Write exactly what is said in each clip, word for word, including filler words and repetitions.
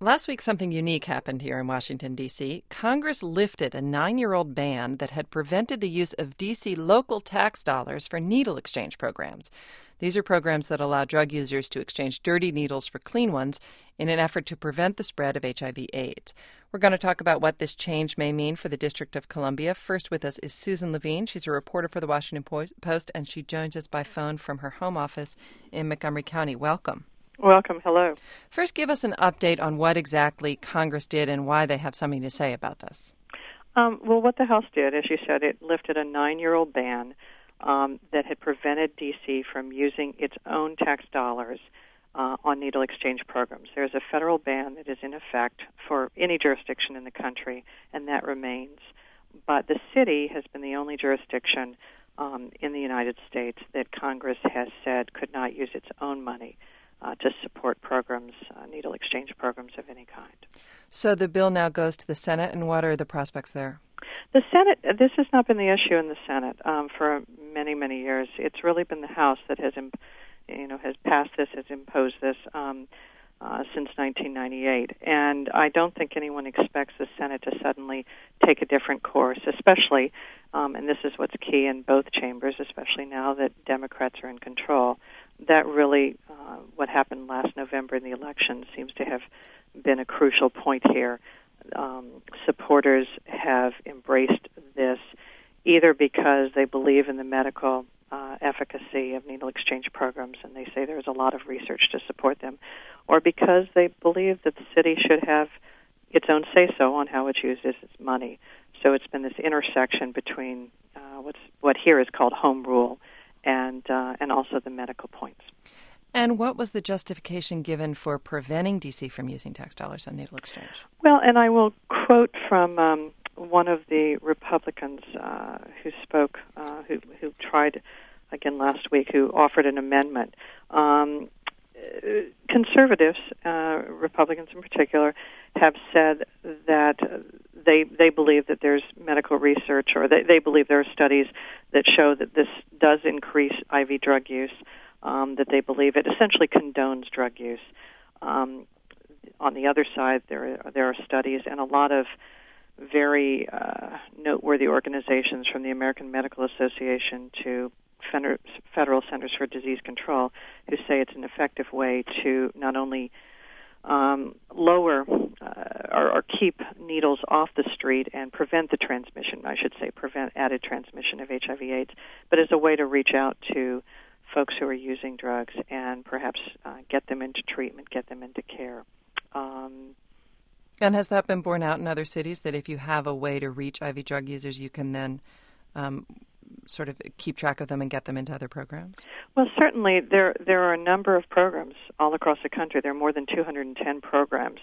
Last week, something unique happened here in Washington, D C Congress lifted a nine-year-old ban that had prevented the use of D C local tax dollars for needle exchange programs. These are programs that allow drug users to exchange dirty needles for clean ones in an effort to prevent the spread of H I V AIDS. We're going to talk about what this change may mean for the District of Columbia. First with us is Susan Levine. She's a reporter for the Washington Post, and she joins us by phone from her home office in Montgomery County. Welcome. Welcome. Hello. First, give us an update on what exactly Congress did and why they have something to say about this. Um, well, what the House did, as you said, it lifted a nine-year-old ban um, that had prevented D C from using its own tax dollars uh, on needle exchange programs. There's a federal ban that is in effect for any jurisdiction in the country, and that remains. But the city has been the only jurisdiction um, in the United States that Congress has said could not use its own money Uh, to support programs, uh, needle exchange programs of any kind. So the bill now goes to the Senate, and what are the prospects there? The Senate, this has not been the issue in the Senate um, for many, many years. It's really been the House that has, imp- you know, has passed this, has imposed this um, uh, since nineteen ninety-eight. And I don't think anyone expects the Senate to suddenly take a different course, especially, um, and this is what's key in both chambers, especially now that Democrats are in control. That really, uh, what happened last November in the election seems to have been a crucial point here. Um, supporters have embraced this either because they believe in the medical uh, efficacy of needle exchange programs, and they say there's a lot of research to support them, or because they believe that the city should have its own say-so on how it uses its money. So it's been this intersection between uh, what's what here is called home rule and uh, and also the medical points. And what was the justification given for preventing D C from using tax dollars on needle exchange? Well, and I will quote from um, one of the Republicans uh, who spoke, uh, who, who tried again last week, who offered an amendment. Um, conservatives, uh, Republicans in particular, have said that they they believe that there's medical research, or they, they believe there are studies that show that this does increase I V drug use, um, that they believe it essentially condones drug use. Um, on the other side, there are, there are studies and a lot of very uh, noteworthy organizations, from the American Medical Association to Federal Centers for Disease Control, who say it's an effective way to not only um, lower uh, or, or keep needles off the street and prevent the transmission, I should say, prevent added transmission of H I V AIDS, but as a way to reach out to folks who are using drugs and perhaps uh, get them into treatment, get them into care. Um, and has that been borne out in other cities, that if you have a way to reach I V drug users, you can then um, sort of keep track of them and get them into other programs? Well, certainly there there are a number of programs all across the country. There are more than two hundred ten programs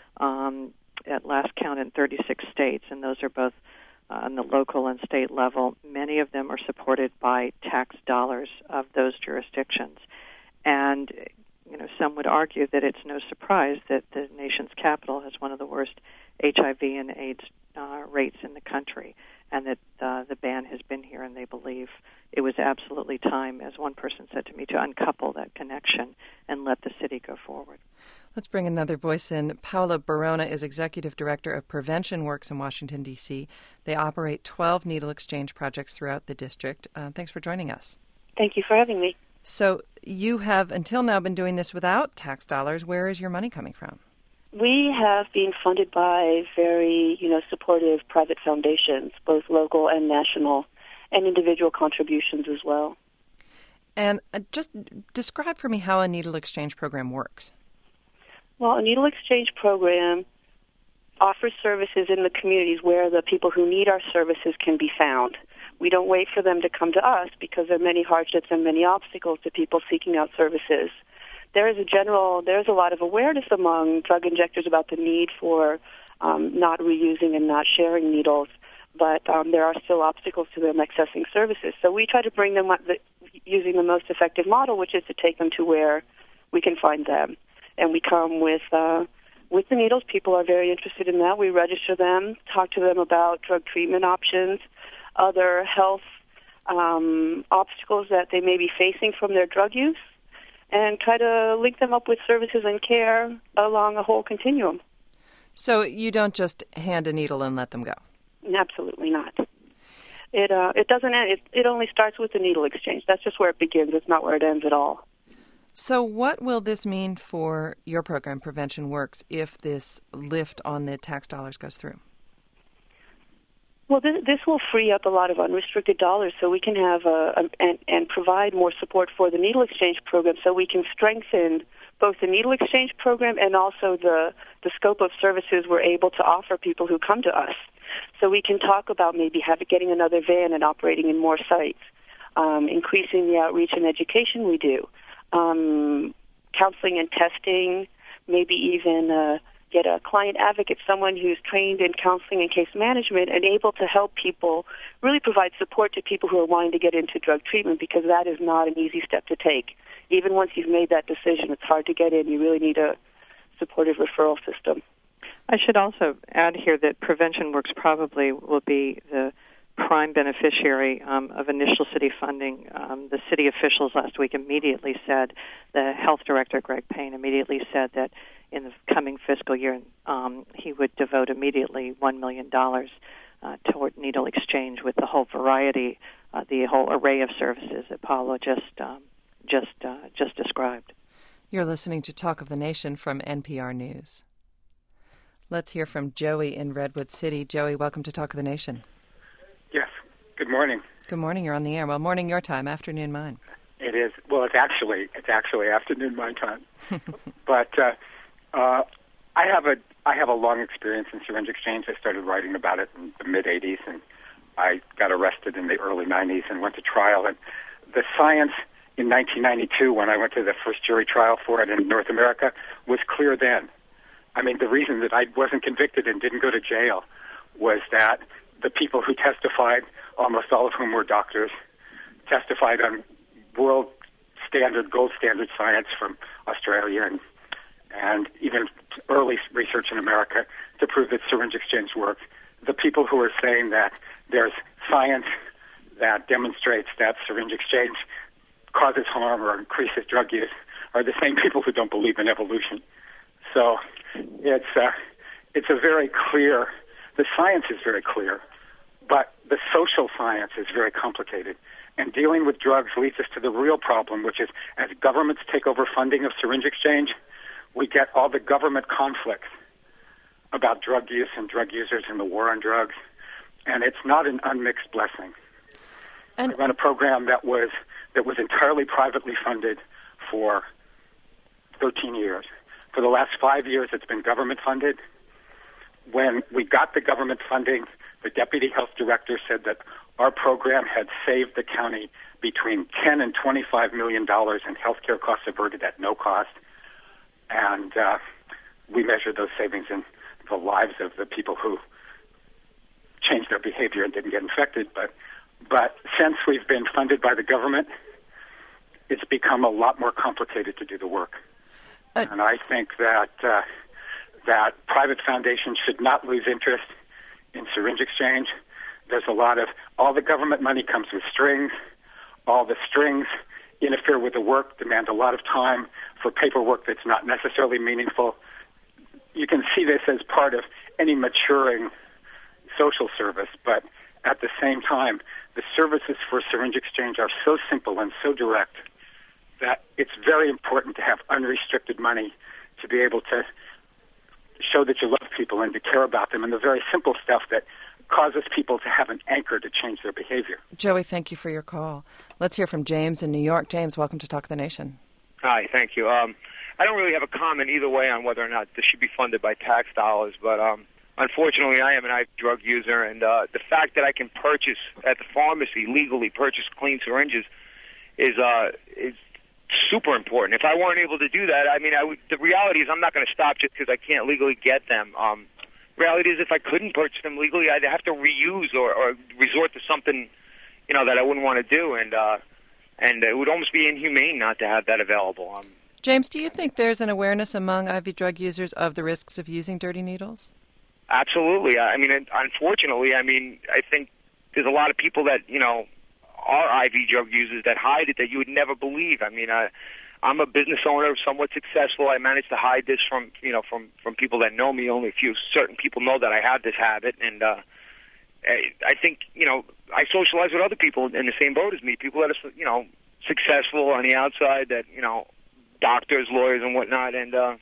um, at last count in thirty-six states, and those are both uh, on the local and state level. Many of them are supported by tax dollars of those jurisdictions. And, you know, some would argue that it's no surprise that the nation's capital has one of the worst H I V and AIDS uh, rates in the country, and that uh, the ban has been here, and they believe it was absolutely time, as one person said to me, to uncouple that connection and let the city go forward. Let's bring another voice in. Paula Barona is Executive Director of Prevention Works in Washington, D C They operate twelve needle exchange projects throughout the district. Uh, thanks for joining us. Thank you for having me. So you have, until now, been doing this without tax dollars. Where is your money coming from? We have been funded by very, you know, supportive private foundations, both local and national, and individual contributions as well. And uh, just describe for me how a needle exchange program works. Well, a needle exchange program offers services in the communities where the people who need our services can be found. We don't wait for them to come to us because there are many hardships and many obstacles to people seeking out services. There is a general, there's a lot of awareness among drug injectors about the need for um, not reusing and not sharing needles, but um, there are still obstacles to them accessing services. So we try to bring them up the, using the most effective model, which is to take them to where we can find them. And we come with uh, with the needles. People are very interested in that. We register them, talk to them about drug treatment options, other health um, obstacles that they may be facing from their drug use, and try to link them up with services and care along a whole continuum. So you don't just hand a needle and let them go? Absolutely not. It uh, it doesn't end. It, it only starts with the needle exchange. That's just where it begins. It's not where it ends at all. So what will this mean for your program, Prevention Works, if this lift on the tax dollars goes through? Well, this, this will free up a lot of unrestricted dollars so we can have a, a, and, and provide more support for the needle exchange program so we can strengthen both the needle exchange program and also the, the scope of services we're able to offer people who come to us. So we can talk about maybe have, getting another van and operating in more sites, um, increasing the outreach and education we do, um, counseling and testing, maybe even uh, get a client advocate, someone who's trained in counseling and case management and able to help people, really provide support to people who are wanting to get into drug treatment, because that is not an easy step to take. Even once you've made that decision, it's hard to get in. You really need a supportive referral system. I should also add here that Prevention Works probably will be the prime beneficiary um, of initial city funding. Um, the city officials last week immediately said, the health director, Greg Payne, immediately said that in the coming fiscal year um, he would devote immediately one million dollars uh, toward needle exchange with the whole variety, uh, the whole array of services that Paolo just, um, just, uh, just described. You're listening to Talk of the Nation from N P R News. Let's hear from Joey in Redwood City. Joey, welcome to Talk of the Nation. Yes. Good morning. Good morning. You're on the air. Well, morning your time, afternoon mine. It is. Well, it's actually it's actually afternoon my time. But uh, uh, I have a I have a long experience in syringe exchange. I started writing about it in the mid eighties, and I got arrested in the early nineties and went to trial. And the science in nineteen ninety-two, when I went to the first jury trial for it in North America, was clear then. I mean, the reason that I wasn't convicted and didn't go to jail was that the people who testified, almost all of whom were doctors, testified on world standard, gold standard science from Australia and and even early research in America to prove that syringe exchange works. The people who are saying that there's science that demonstrates that syringe exchange causes harm or increases drug use are the same people who don't believe in evolution. So it's uh, it's a very clear, the science is very clear, but the social science is very complicated. And dealing with drugs leads us to the real problem, which is as governments take over funding of syringe exchange, we get all the government conflicts about drug use and drug users and the war on drugs. And it's not an unmixed blessing. And I run a program that was that was entirely privately funded for thirteen years. For the last five years, it's been government funded. When we got the government funding, the deputy health director said that our program had saved the county between ten and twenty-five million dollars in health care costs averted at no cost. And uh, we measured those savings in the lives of the people who changed their behavior and didn't get infected. But, but since we've been funded by the government, it's become a lot more complicated to do the work. Uh, and I think that uh, that private foundations should not lose interest in syringe exchange. There's a lot of, all the government money comes with strings. All the strings interfere with the work, demand a lot of time for paperwork that's not necessarily meaningful. You can see this as part of any maturing social service, but at the same time, the services for syringe exchange are so simple and so direct that it's very important to have unrestricted money to be able to show that you love people and to care about them, and the very simple stuff that causes people to have an anchor to change their behavior. Joey, thank you for your call. Let's hear from James in New York. James, welcome to Talk of the Nation. Hi, thank you. Um, I don't really have a comment either way on whether or not this should be funded by tax dollars, but um, unfortunately I am an I V drug user, and uh, the fact that I can purchase at the pharmacy, legally purchase clean syringes, is uh, is super important. If I weren't able to do that, I mean, I would, the reality is I'm not going to stop just because I can't legally get them. Um, reality is if I couldn't purchase them legally, I'd have to reuse or, or resort to something, you know, that I wouldn't want to do, and uh, and it would almost be inhumane not to have that available. Um, James, do you think there's an awareness among I V drug users of the risks of using dirty needles? Absolutely. I mean, unfortunately, I mean, I think there's a lot of people that, you know, are I V drug users that hide it that you would never believe. I mean, I, I'm a business owner, somewhat successful. I managed to hide this from, you know, from, from people that know me. Only a few certain people know that I have this habit, and uh, I, I think, you know, I socialize with other people in the same boat as me, people that are, you know, successful on the outside, that, you know, doctors, lawyers, and whatnot, and uh,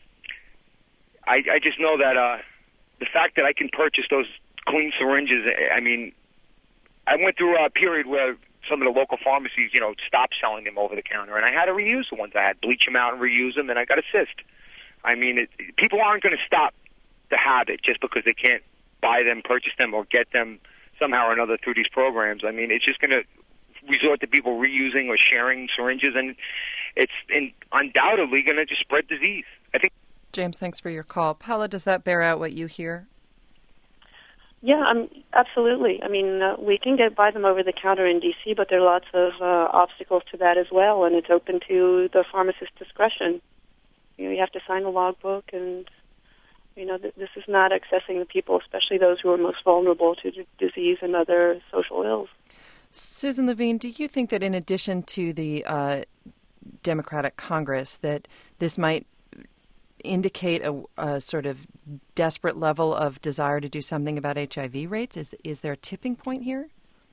I, I just know that uh, the fact that I can purchase those clean syringes, I mean, I went through a period where some of the local pharmacies, you know, stopped selling them over the counter, and I had to reuse the ones. I had to bleach them out and reuse them, and I got a cyst. I mean, it, people aren't going to stop the habit just because they can't buy them, purchase them, or get them somehow or another through these programs. I mean, it's just going to resort to people reusing or sharing syringes, and it's in, undoubtedly going to just spread disease. I think. James, thanks for your call. Paula, does that bear out what you hear? Yeah, um, absolutely. I mean, uh, we can get buy them over the counter in D C, but there are lots of uh, obstacles to that as well, and it's open to the pharmacist's discretion. You know, you have to sign the logbook, and you know, th- this is not accessing the people, especially those who are most vulnerable to d- disease and other social ills. Susan Levine, do you think that in addition to the uh, Democratic Congress, that this might indicate a, a sort of desperate level of desire to do something about H I V rates? Is is there a tipping point here?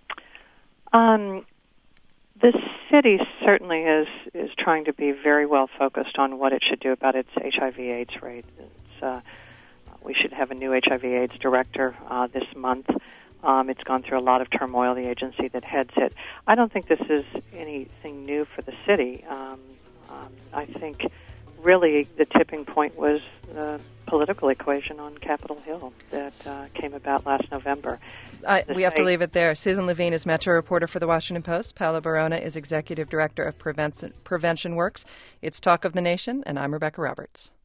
Um, the city certainly is is trying to be very well focused on what it should do about its H I V AIDS rate. It's, uh, we should have a new H I V AIDS director uh, this month. Um, it's gone through a lot of turmoil, the agency that heads it. I don't think this is anything new for the city. Um, um, I think really the tipping point was the political equation on Capitol Hill that uh, came about last November. I, we have to leave it there. Susan Levine is Metro reporter for The Washington Post. Paula Barona is executive director of Prevention, Prevention Works. It's Talk of the Nation, and I'm Rebecca Roberts.